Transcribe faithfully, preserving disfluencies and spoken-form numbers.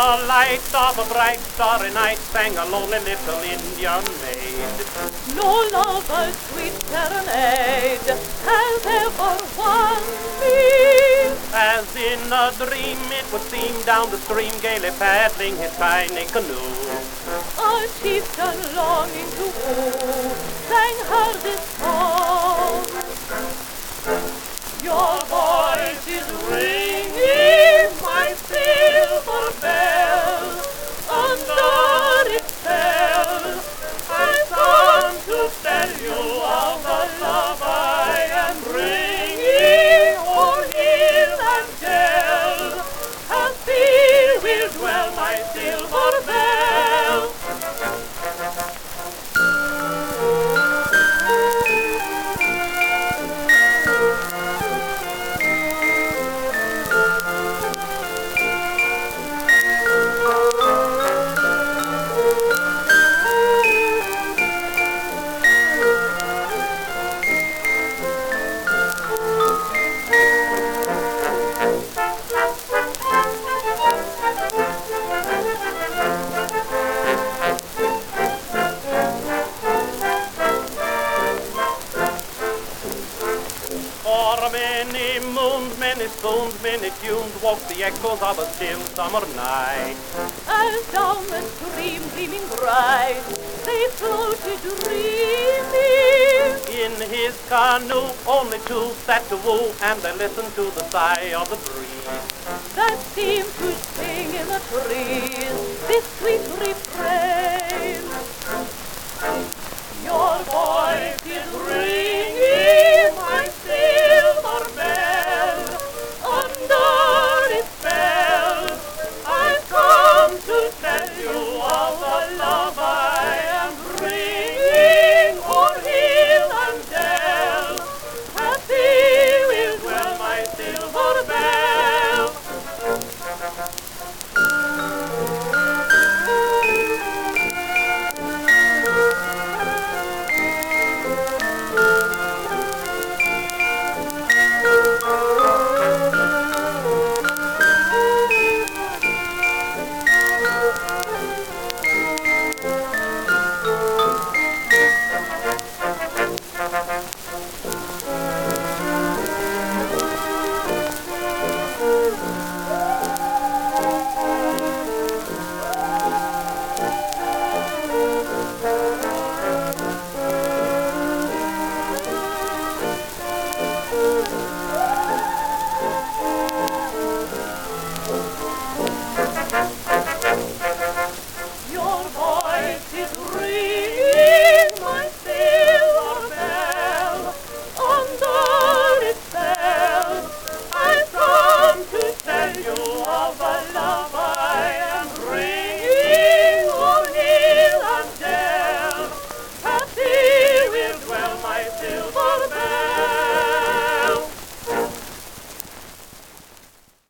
the light of a bright starry night sang a lonely little Indian maid. No lover's sweet serenade has ever won me. As in a dream it would seem, down the stream gaily paddling his tiny canoe. A chieftain longing to woo sang her this song. Your voice is ringing my silver bell. Under its spell I come to tell you of the love I am bringing. Oh, hear and tell, happy will dwell my silver bell. For many moons, many spoons, many tunes walked the echoes of a still summer night. As down the stream gleaming bright they floated dreaming. In his canoe only two sat to woo, and they listened to the sigh of the breeze That seemed to sing in the trees this sweet